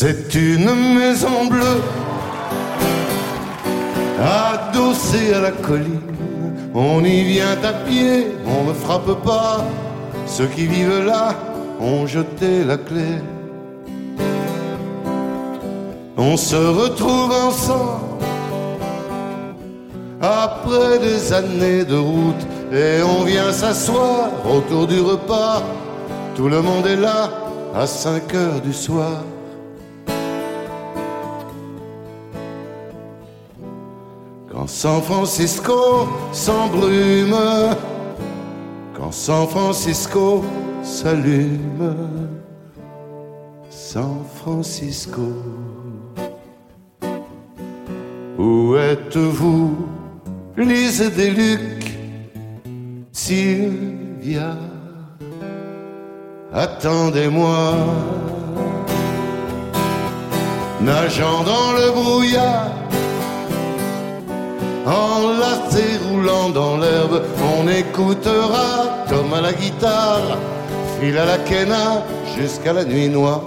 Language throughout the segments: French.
C'est une maison bleue adossée à la colline. On y vient à pied, on ne frappe pas. Ceux qui vivent là ont jeté la clé. On se retrouve ensemble après des années de route et on vient s'asseoir autour du repas. Tout le monde est là à 5 heures du soir. Quand San Francisco s'embrume, quand San Francisco s'allume, San Francisco, où êtes-vous, Lise Deluc, Sylvia, attendez-moi. Nageant dans le brouillard, enlacé roulant dans l'herbe, on écoutera Tom à la guitare, Phil à la quena jusqu'à la nuit noire.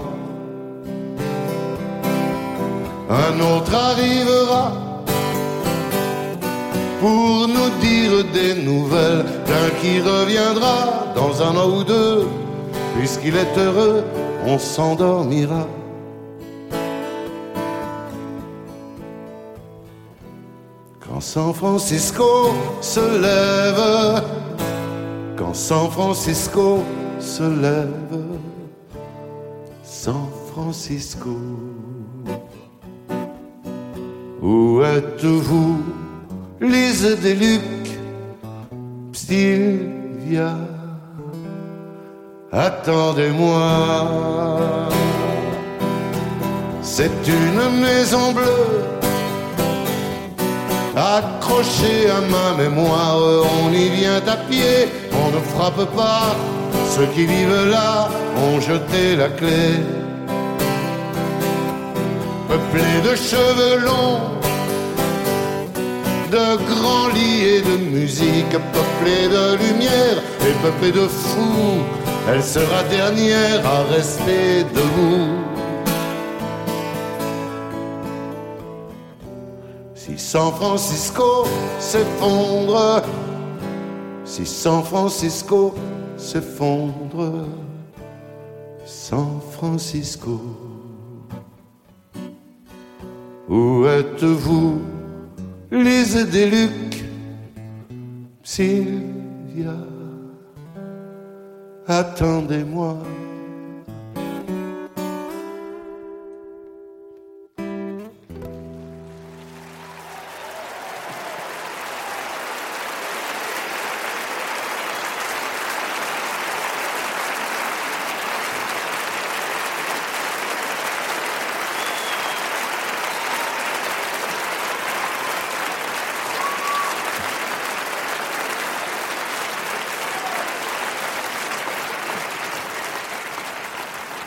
Un autre arrivera pour nous dire des nouvelles d'un qui reviendra dans un an ou deux. Puisqu'il est heureux, on s'endormira. Quand San Francisco se lève, quand San Francisco se lève, San Francisco, où êtes-vous, Lise Deluc, Sylvia, attendez-moi. C'est une maison bleue accrochée à ma mémoire. On y vient à pied, on ne frappe pas. Ceux qui vivent là ont jeté la clé. Peuplé de cheveux longs, de grands lits et de musique, peuplé de lumière et peuplé de fous, elle sera dernière à rester debout. Si San Francisco s'effondre, si San Francisco s'effondre, San Francisco, où êtes-vous, Lise Deluc, Sylvia, attendez-moi.